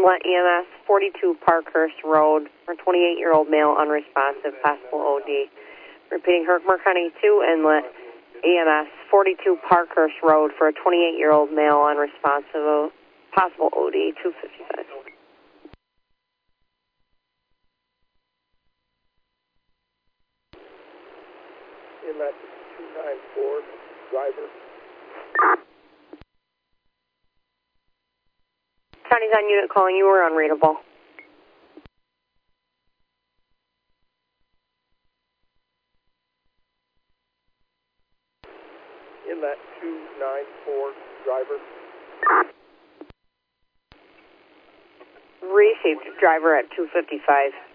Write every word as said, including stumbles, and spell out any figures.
Inlet E M S, forty-two Parkhurst Road, for a twenty-eight-year-old male unresponsive, possible O D. Repeating, Herkimer County two, Inlet E M S, forty-two Parkhurst Road, for a twenty-eight-year-old male unresponsive, possible O D, two fifty-five. Inlet two nine four, driver. County's on unit calling, you were unreadable. Inlet two nine four, driver. Received, driver at two fifty-five.